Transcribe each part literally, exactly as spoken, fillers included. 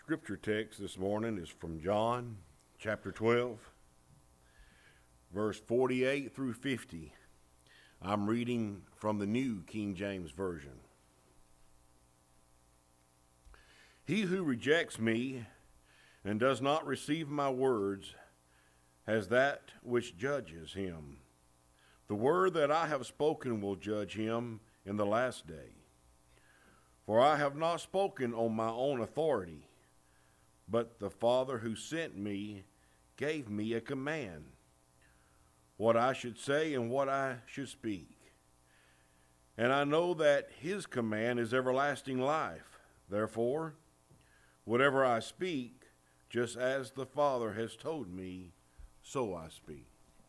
scripture text this morning is from John chapter twelve, verse forty-eight through fifty. I'm reading from the New King James Version. He who rejects me and does not receive my words has that which judges him. The word that I have spoken will judge him in the last day. For I have not spoken on my own authority, but the Father who sent me gave me a command, what I should say and what I should speak. And I know that his command is everlasting life. Therefore, whatever I speak, just as the Father has told me, so I speak.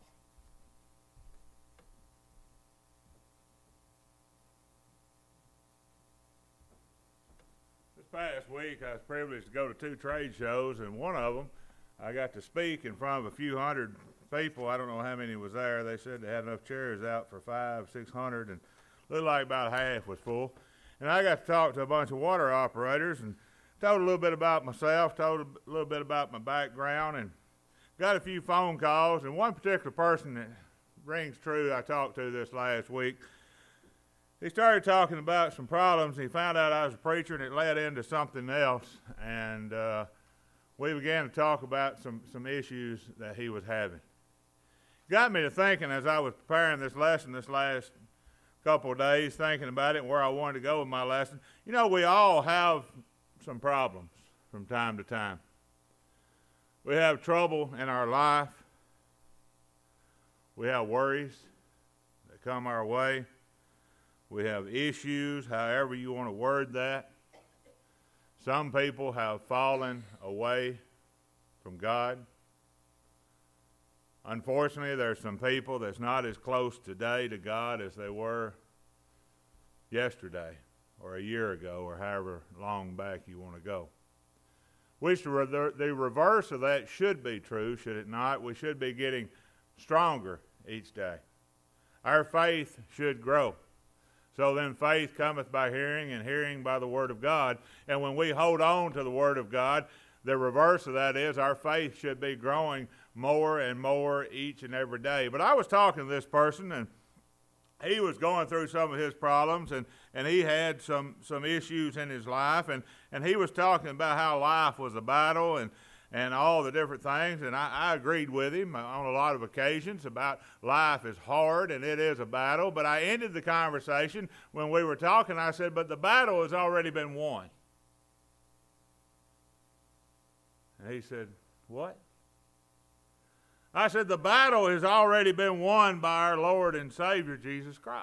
Past week I was privileged to go to two trade shows, and one of them I got to speak in front of a few hundred people. I don't know how many was there. They said they had enough chairs out for five, six hundred, and looked like about half was full. And I got to talk to a bunch of water operators and told a little bit about myself, told a little bit about my background, and got a few phone calls. And one particular person that rings true I talked to this last week, he started talking about some problems. He found out I was a preacher, and it led into something else. And uh, we began to talk about some, some issues that he was having. Got me to thinking as I was preparing this lesson this last couple of days, thinking about it and where I wanted to go with my lesson. You know, we all have some problems from time to time. We have trouble in our life. We have worries that come our way. We have issues, however you want to word that. Some people have fallen away from God. Unfortunately, there's some people that's not as close today to God as they were yesterday or a year ago or however long back you want to go. Which the, re- the reverse of that should be true, should it not? We should be getting stronger each day. Our faith should grow. So then faith cometh by hearing, and hearing by the word of God. And when we hold on to the word of God, the reverse of that is our faith should be growing more and more each and every day. But I was talking to this person, and he was going through some of his problems, and, and he had some, some issues in his life, and, and he was talking about how life was a battle, and and all the different things, and I, I agreed with him on a lot of occasions about life is hard and it is a battle, but I ended the conversation when we were talking, I said, but the battle has already been won. And he said, what? I said, the battle has already been won by our Lord and Savior, Jesus Christ.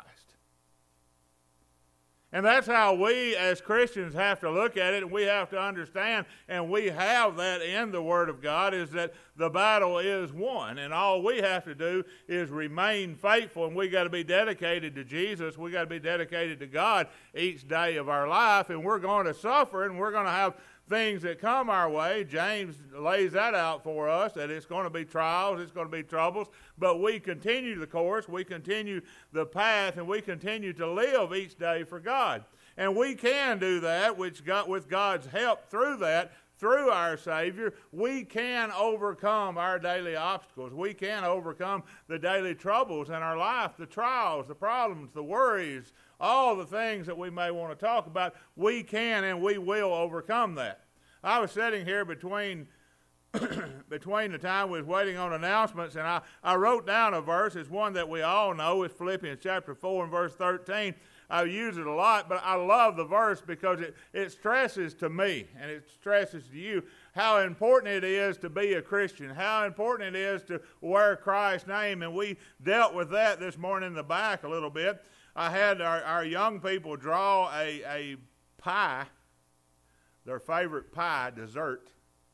And that's how we as Christians have to look at it, and we have to understand, and we have that in the Word of God, is that the battle is won. And all we have to do is remain faithful, and we got to be dedicated to Jesus. We got to be dedicated to God each day of our life, and we're going to suffer, and we're going to have things that come our way. James lays that out for us, that it's going to be trials, it's going to be troubles, but we continue the course, we continue the path, and we continue to live each day for God. And we can do that, which got with God's help through that, through our Savior, we can overcome our daily obstacles. We can overcome the daily troubles in our life, the trials, the problems, the worries, all the things that we may want to talk about. We can and we will overcome that. I was sitting here between between the time we was waiting on announcements, and I, I wrote down a verse. It's one that we all know. It's Philippians chapter four and verse thirteen. I use it a lot, but I love the verse because it, it stresses to me and it stresses to you how important it is to be a Christian, how important it is to wear Christ's name. And we dealt with that this morning in the back a little bit. I had our, our young people draw a, a pie, their favorite pie, dessert,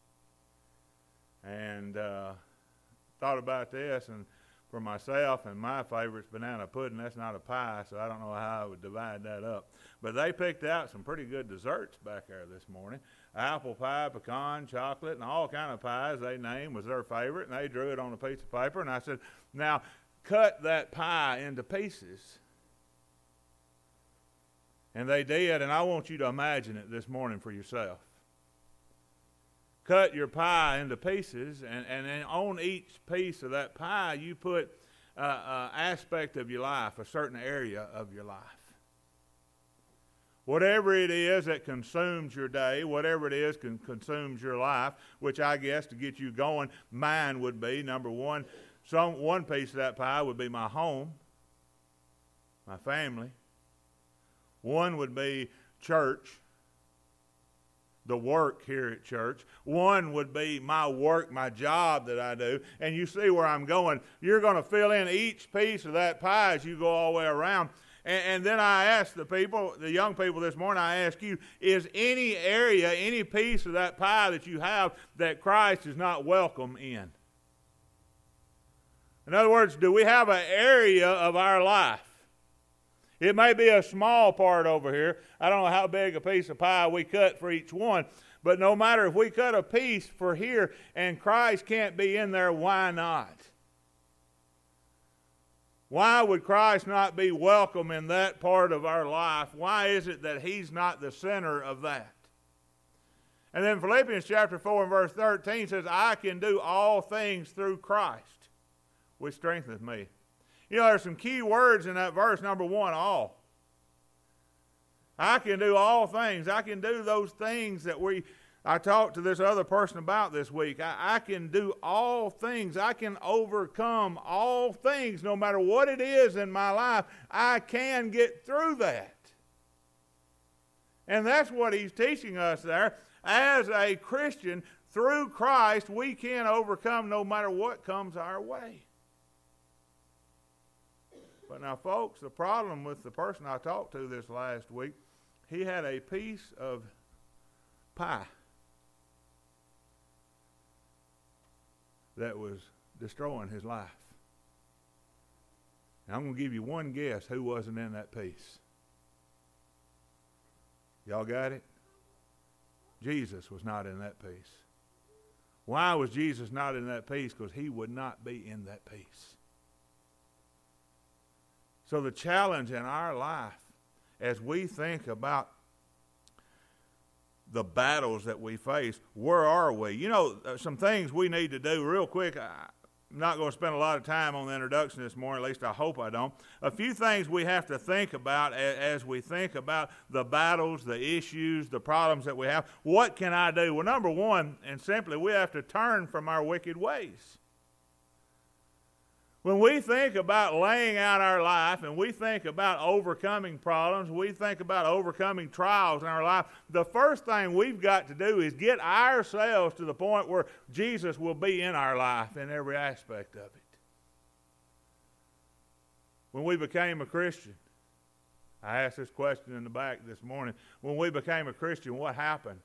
and uh, thought about this, and for myself, and my favorite's banana pudding. That's not a pie, so I don't know how I would divide that up. But they picked out some pretty good desserts back there this morning. Apple pie, pecan, chocolate, and all kind of pies they named was their favorite, and they drew it on a piece of paper. And I said, now cut that pie into pieces. And they did, and I want you to imagine it this morning for yourself. cut your pie into pieces, and, and then on each piece of that pie, you put an uh, aspect of your life, a certain area of your life. Whatever it is that consumes your day, whatever it is can consumes your life, which I guess to get you going, mine would be, number one, some one piece of that pie would be my home, my family. One would be church, the work here at church. One would be my work, my job that I do. And you see where I'm going. You're going to fill in each piece of that pie as you go all the way around. And, and then I ask the people, the young people this morning, I ask you, is any area, any piece of that pie that you have that Christ is not welcome in? In other words, do we have an area of our life? It may be a small part over here. I don't know how big a piece of pie we cut for each one. But no matter if we cut a piece for here and Christ can't be in there, why not? Why would Christ not be welcome in that part of our life? Why is it that He's not the center of that? And then Philippians chapter four and verse thirteen says, I can do all things through Christ, which strengtheneth me. You know, there's some key words in that verse. Number one, all. I can do all things. I can do those things that we, I talked to this other person about this week. I, I can do all things. I can overcome all things. No matter what it is in my life, I can get through that. And that's what he's teaching us there. As a Christian, through Christ, we can overcome no matter what comes our way. But now, folks, the problem with the person I talked to this last week, he had a piece of pie that was destroying his life. And I'm going to give you one guess who wasn't in that piece. Y'all got it? Jesus was not in that piece. Why was Jesus not in that piece? Because he would not be in that piece. So the challenge in our life, as we think about the battles that we face, where are we? You know, some things we need to do real quick. I'm not going to spend a lot of time on the introduction this morning, at least I hope I don't. A few things we have to think about as we think about the battles, the issues, the problems that we have. What can I do? Well, number one, and simply, we have to turn from our wicked ways. When we think about laying out our life and we think about overcoming problems, we think about overcoming trials in our life, the first thing we've got to do is get ourselves to the point where Jesus will be in our life in every aspect of it. When we became a Christian, I asked this question in the back this morning. When we became a Christian, what happened?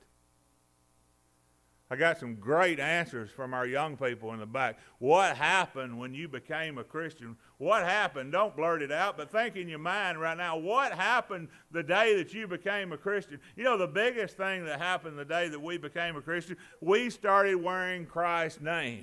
I got some great answers from our young people in the back. What happened when you became a Christian? What happened? Don't blurt it out, but think in your mind right now, what happened the day that you became a Christian? You know, the biggest thing that happened the day that we became a Christian, we started wearing Christ's name.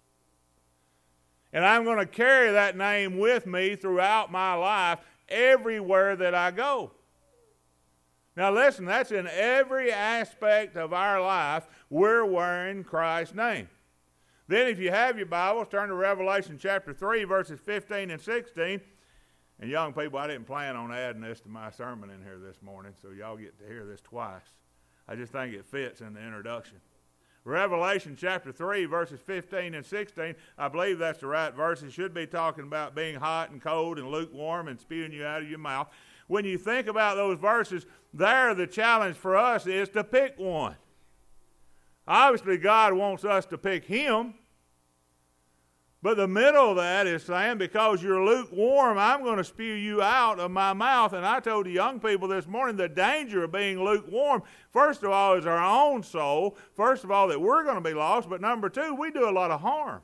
And I'm going to carry that name with me throughout my life everywhere that I go. Now listen, that's in every aspect of our life, we're wearing Christ's name. Then if you have your Bibles, turn to Revelation chapter three, verses fifteen and sixteen. And young people, I didn't plan on adding this to my sermon in here this morning, so y'all get to hear this twice. I just think it fits in the introduction. Revelation chapter three, verses fifteen and sixteen, I believe that's the right verse. It should be talking about being hot and cold and lukewarm and spewing you out of your mouth. When you think about those verses, there the challenge for us is to pick one. Obviously, God wants us to pick Him. But the middle of that is saying, because you're lukewarm, I'm going to spew you out of my mouth. And I told the young people this morning, the danger of being lukewarm, first of all, is our own soul. First of all, that we're going to be lost. But number two, we do a lot of harm.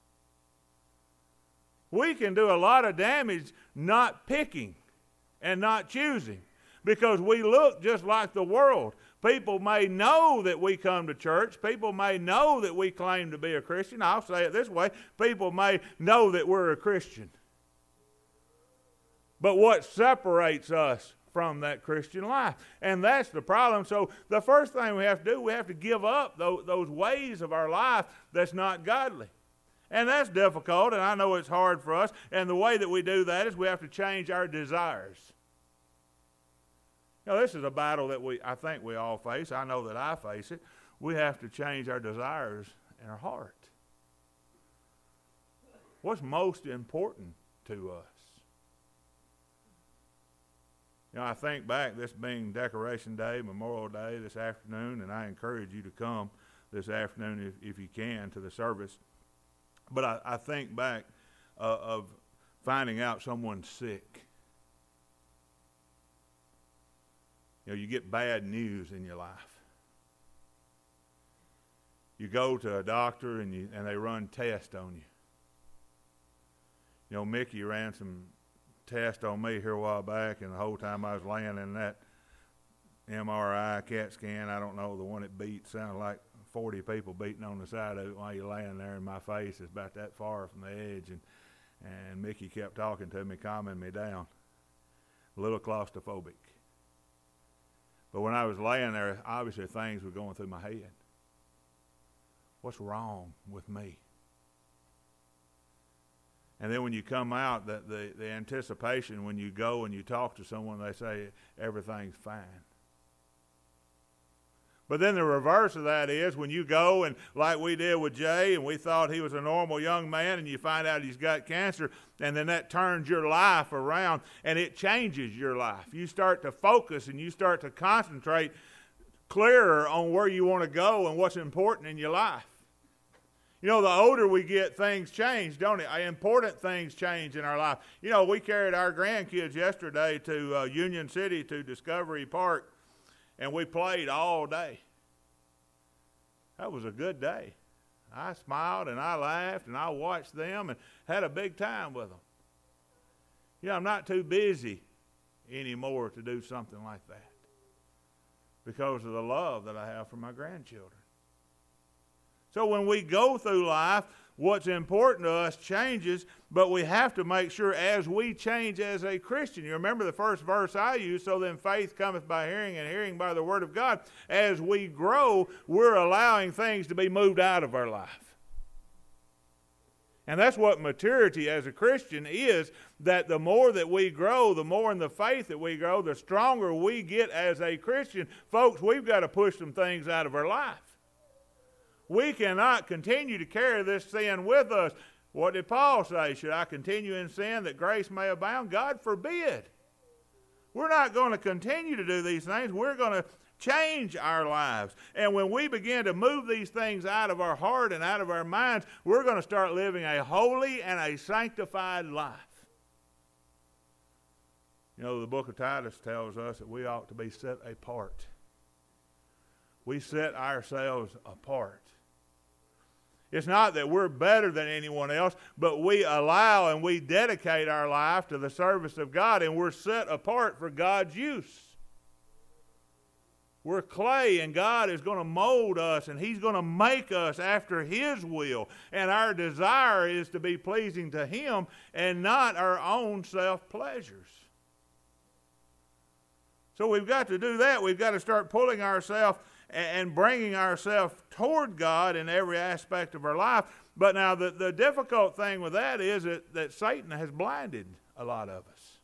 We can do a lot of damage not picking and not choosing, because we look just like the world. People may know that we come to church. People may know that we claim to be a Christian. I'll say it this way. People may know that we're a Christian. But what separates us from that Christian life. And that's the problem. So the first thing we have to do, we have to give up those, those ways of our life that's not godly. And that's difficult, and I know it's hard for us. And the way that we do that is we have to change our desires. Now, this is a battle that we, I think we all face. I know that I face it. We have to change our desires in our heart. What's most important to us? You know, I think back, this being Decoration Day, Memorial Day this afternoon, and I encourage you to come this afternoon if, if you can to the service. But I, I think back uh, of finding out someone's sick. You know, you get bad news in your life. You go to a doctor and you and they run tests on you. You know, Mickey ran some tests on me here a while back, and the whole time I was laying in that M R I, CAT scan, I don't know, the one that beat, sounded like forty people beating on the side of it while you're laying there, and my face is about that far from the edge. And, and Mickey kept talking to me, calming me down. A little claustrophobic. But when I was laying there, obviously things were going through my head. What's wrong with me? And then when you come out, the, the, the anticipation, when you go and you talk to someone, they say everything's fine. But then the reverse of that is when you go and like we did with Jay, and we thought he was a normal young man, and you find out he's got cancer, and then that turns your life around and it changes your life. You start to focus and you start to concentrate clearer on where you want to go and what's important in your life. You know, the older we get, things change, don't it? Important things change in our life. You know, we carried our grandkids yesterday to uh, Union City, to Discovery Park, and we played all day. That was a good day. I smiled and I laughed and I watched them and had a big time with them. You know, I'm not too busy anymore to do something like that because of the love that I have for my grandchildren. So when we go through life, what's important to us changes, but we have to make sure as we change as a Christian. You remember the first verse I used, so then faith cometh by hearing, and hearing by the word of God. As we grow, we're allowing things to be moved out of our life. And that's what maturity as a Christian is, that the more that we grow, the more in the faith that we grow, the stronger we get as a Christian. Folks, we've got to push some things out of our life. We cannot continue to carry this sin with us. What did Paul say? Should I continue in sin that grace may abound? God forbid. We're not going to continue to do these things. We're going to change our lives. And when we begin to move these things out of our heart and out of our minds, we're going to start living a holy and a sanctified life. You know, the book of Titus tells us that we ought to be set apart. We set ourselves apart. It's not that we're better than anyone else, but we allow and we dedicate our life to the service of God, and we're set apart for God's use. We're clay, and God is going to mold us, and He's going to make us after His will. And our desire is to be pleasing to Him and not our own self-pleasures. So we've got to do that. We've got to start pulling ourselves and bringing ourselves toward God in every aspect of our life. But now the, the difficult thing with that is that, that Satan has blinded a lot of us.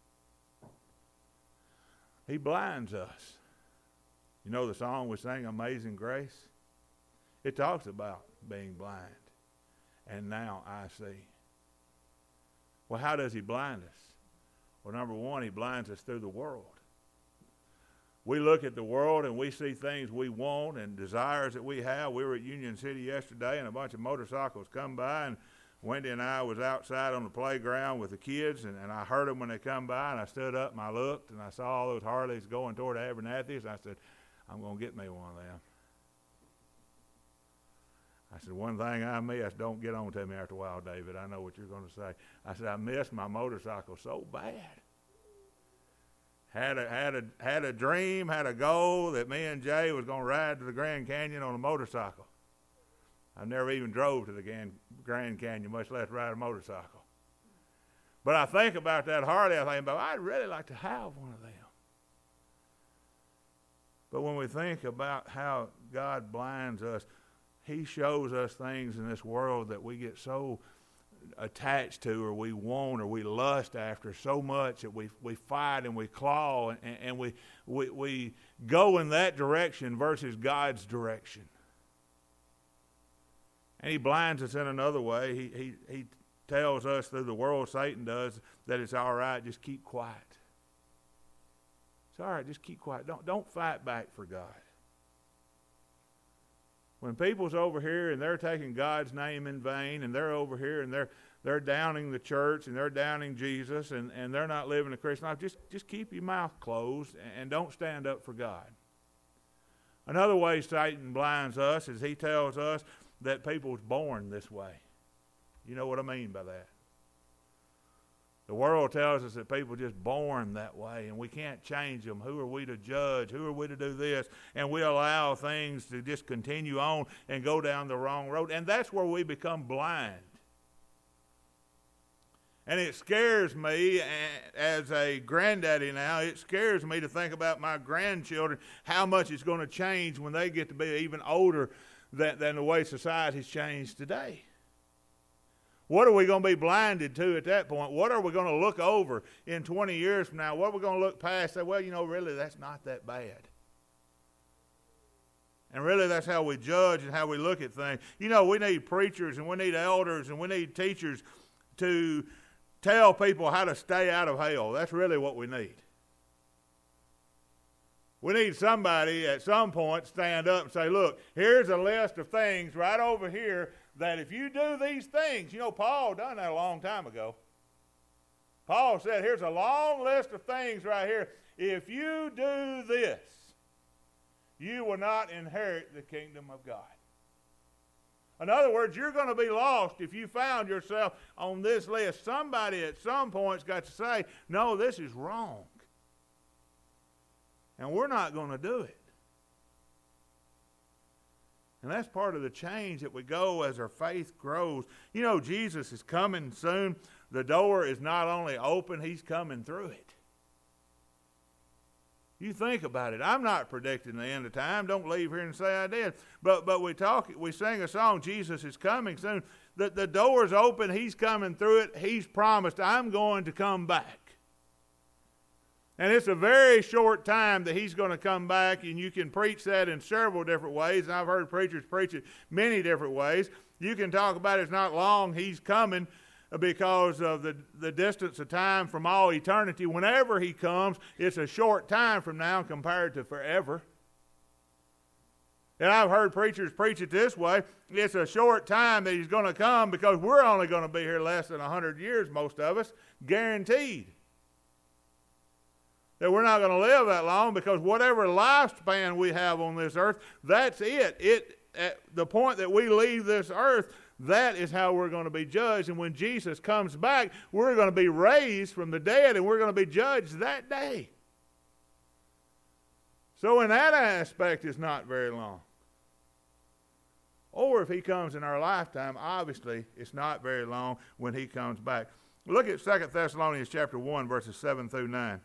He blinds us. You know the song we sang, Amazing Grace? It talks about being blind. And now I see. Well, how does he blind us? Well, number one, he blinds us through the world. We look at the world and we see things we want and desires that we have. We were at Union City yesterday and a bunch of motorcycles come by, and Wendy and I was outside on the playground with the kids, and, and I heard them when they come by, and I stood up and I looked and I saw all those Harleys going toward Abernathy's, and I said, I'm going to get me one of them. I said, one thing I miss, don't get on to me after a while, David. I know what you're going to say. I said, I miss my motorcycle so bad. Had a, had a, had a dream, had a goal that me and Jay was going to ride to the Grand Canyon on a motorcycle. I never even drove to the Grand, Grand Canyon, much less ride a motorcycle. But I think about that Harley, I think about, I'd really like to have one of them. But when we think about how God blinds us, he shows us things in this world that we get so attached to, or we want, or we lust after so much that we we fight and we claw and, and we, we we go in that direction versus God's direction. And he blinds us in another way. He he he tells us through the world, Satan does, that it's all right, just keep quiet. It's all right, just keep quiet. Don't don't fight back for God. When people's over here and they're taking God's name in vain, and they're over here and they're they're downing the church and they're downing Jesus, and, and they're not living a Christian life, just, just keep your mouth closed and don't stand up for God. Another way Satan blinds us is he tells us that people's born this way. You know what I mean by that? The world tells us that people are just born that way and we can't change them. Who are we to judge? Who are we to do this? And we allow things to just continue on and go down the wrong road. And that's where we become blind. And it scares me as a granddaddy now, it scares me to think about my grandchildren, how much it's going to change when they get to be even older than, than the way society's changed today. What are we going to be blinded to at that point? What are we going to look over in twenty years from now? What are we going to look past and say, well, you know, really, that's not that bad. And really, that's how we judge and how we look at things. You know, we need preachers and we need elders and we need teachers to tell people how to stay out of hell. That's really what we need. We need somebody at some point to stand up and say, look, here's a list of things right over here that if you do these things, you know, Paul done that a long time ago. Paul said, here's a long list of things right here. If you do this, you will not inherit the kingdom of God. In other words, you're going to be lost if you found yourself on this list. Somebody at some point's got to say, no, this is wrong. And we're not going to do it. And that's part of the change that we go as our faith grows. You know, Jesus is coming soon. The door is not only open, he's coming through it. You think about it. I'm not predicting the end of time. Don't leave here and say I did. But but we talk, we sing a song, Jesus is coming soon. The, the door's open, he's coming through it. He's promised, I'm going to come back. And it's a very short time that he's going to come back, and you can preach that in several different ways. And I've heard preachers preach it many different ways. You can talk about it's not long, he's coming because of the, the distance of time from all eternity. Whenever he comes, it's a short time from now compared to forever. And I've heard preachers preach it this way. It's a short time that he's going to come because we're only going to be here less than one hundred years, most of us, guaranteed. That we're not going to live that long because whatever lifespan we have on this earth, that's it. It at the point that we leave this earth, that is how we're going to be judged. And when Jesus comes back, we're going to be raised from the dead and we're going to be judged that day. So in that aspect, it's not very long. Or if he comes in our lifetime, obviously it's not very long when he comes back. Look at Second Thessalonians chapter one, verses seven through nine.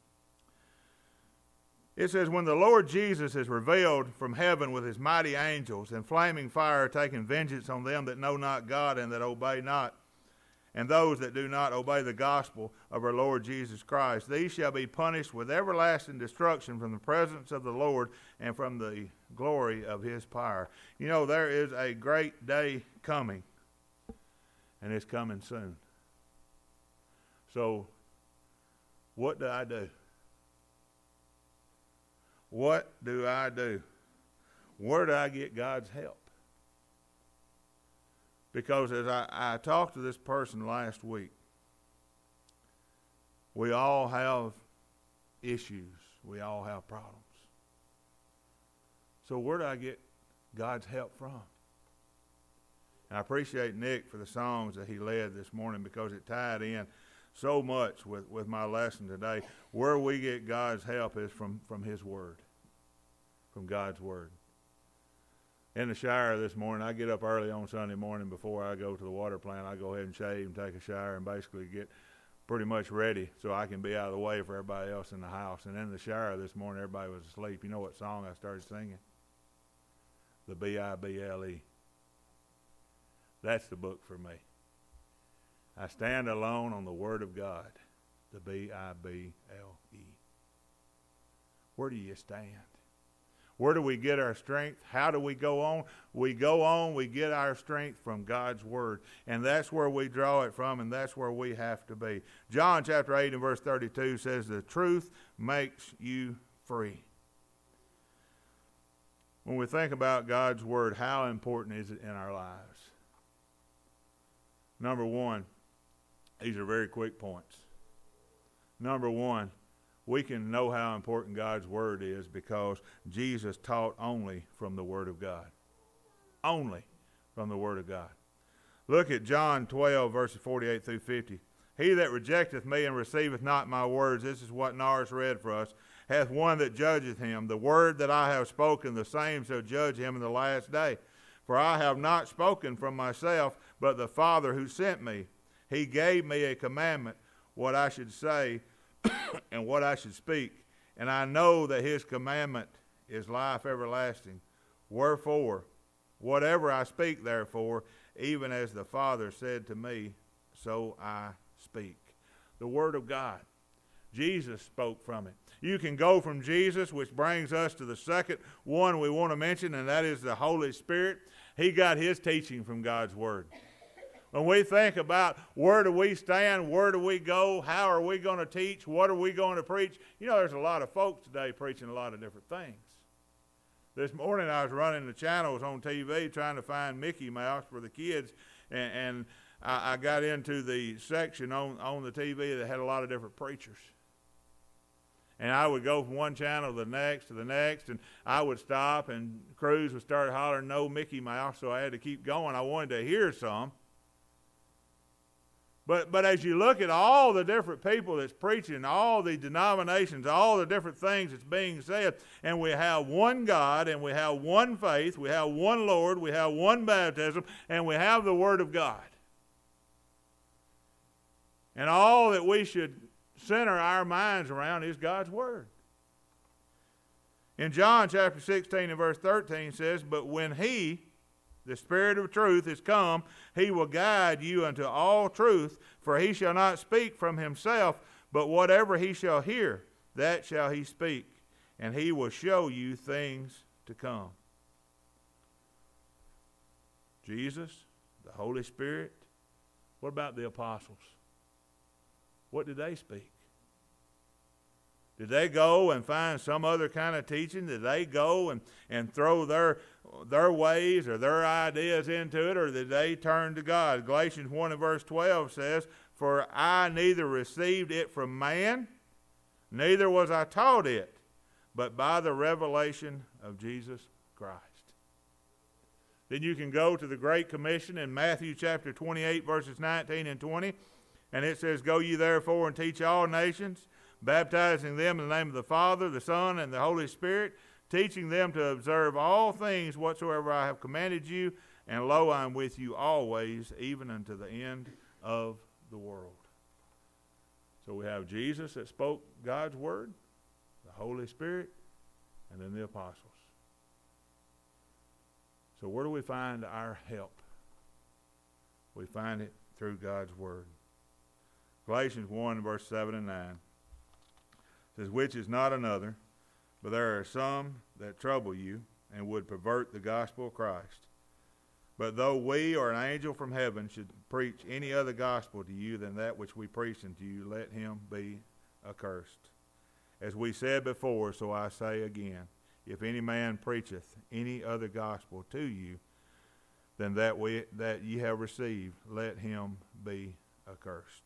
It says, when the Lord Jesus is revealed from heaven with his mighty angels and flaming fire, taking vengeance on them that know not God and that obey not, and those that do not obey the gospel of our Lord Jesus Christ, these shall be punished with everlasting destruction from the presence of the Lord and from the glory of his power. You know, there is a great day coming, and it's coming soon. So, what do I do? What do I do? Where do I get God's help? Because as I, I talked to this person last week, we all have issues. We all have problems. So where do I get God's help from? And I appreciate Nick for the songs that he led this morning because it tied in so much with, with my lesson today. Where we get God's help is from, from his word, from God's word. In the shower this morning, I get up early on Sunday morning before I go to the water plant. I go ahead and shave and take a shower and basically get pretty much ready so I can be out of the way for everybody else in the house. And in the shower this morning, everybody was asleep. You know what song I started singing? The B I B L E. That's the book for me. I stand alone on the Word of God, the B I B L E. Where do you stand? Where do we get our strength? How do we go on? We go on, we get our strength from God's Word. And that's where we draw it from, and that's where we have to be. John chapter eight and verse thirty-two says, the truth makes you free. When we think about God's Word, how important is it in our lives? Number one, these are very quick points. Number one, we can know how important God's Word is because Jesus taught only from the Word of God. Only from the Word of God. Look at John twelve, verses forty-eight through fifty. He that rejecteth me and receiveth not my words, this is what Norris read for us, hath one that judgeth him. The word that I have spoken, the same shall judge him in the last day. For I have not spoken from myself, but the Father who sent me. He gave me a commandment, what I should say and what I should speak. And I know that his commandment is life everlasting. Wherefore, whatever I speak therefore, even as the Father said to me, so I speak. The Word of God. Jesus spoke from it. You can go from Jesus, which brings us to the second one we want to mention, and that is the Holy Spirit. He got his teaching from God's Word. When we think about where do we stand, where do we go, how are we going to teach, what are we going to preach, you know, there's a lot of folks today preaching a lot of different things. This morning I was running the channels on T V trying to find Mickey Mouse for the kids, and, and I, I got into the section on, on the T V that had a lot of different preachers. And I would go from one channel to the next to the next, and I would stop, and crews would start hollering, no Mickey Mouse, so I had to keep going. I wanted to hear some. But but as you look at all the different people that's preaching, all the denominations, all the different things that's being said, and we have one God, and we have one faith, we have one Lord, we have one baptism, and we have the Word of God. And all that we should center our minds around is God's Word. In John chapter sixteen and verse thirteen says, but when He, the Spirit of truth, is come, He will guide you unto all truth, for He shall not speak from Himself, but whatever He shall hear, that shall He speak, and He will show you things to come. Jesus, the Holy Spirit. What about the apostles? What did they speak? Did they go and find some other kind of teaching? Did they go and, and throw their their ways or their ideas into it, or did they turn to God? Galatians one and verse twelve says, for I neither received it from man, neither was I taught it, but by the revelation of Jesus Christ. Then you can go to the Great Commission in Matthew chapter twenty-eight, verses nineteen and twenty, and it says, go ye therefore and teach all nations, baptizing them in the name of the Father, the Son, and the Holy Spirit, teaching them to observe all things whatsoever I have commanded you, and lo, I am with you always, even unto the end of the world. So we have Jesus that spoke God's Word, the Holy Spirit, and then the apostles. So where do we find our help? We find it through God's Word. Galatians one, verse seven and nine. Says, which is not another, but there are some that trouble you and would pervert the gospel of Christ. But though we or an angel from heaven should preach any other gospel to you than that which we preach unto you, let him be accursed. As we said before, so I say again, if any man preacheth any other gospel to you than that we that ye have received, let him be accursed.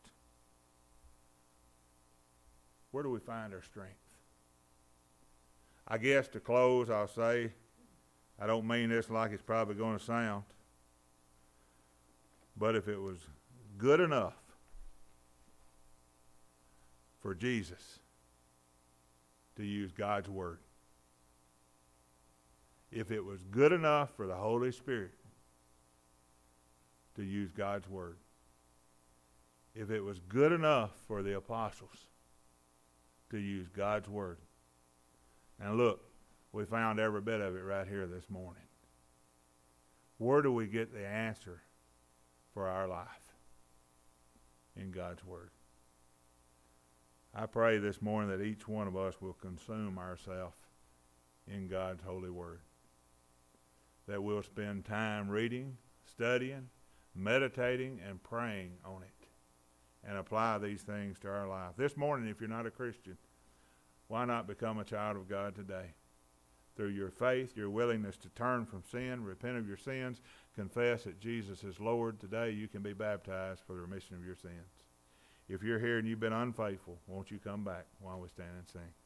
Where do we find our strength? I guess to close, I'll say, I don't mean this like it's probably going to sound, but if it was good enough for Jesus to use God's Word, if it was good enough for the Holy Spirit to use God's Word, if it was good enough for the apostles to use God's word. And look, we found every bit of it right here this morning. Where do we get the answer for our life? In God's word. I pray this morning that each one of us will consume ourselves in God's holy word. That we'll spend time reading, studying, meditating, and praying on it, and apply these things to our life. This morning, if you're not a Christian, why not become a child of God today? Through your faith, your willingness to turn from sin, repent of your sins, confess that Jesus is Lord, today you can be baptized for the remission of your sins. If you're here and you've been unfaithful, won't you come back while we stand and sing?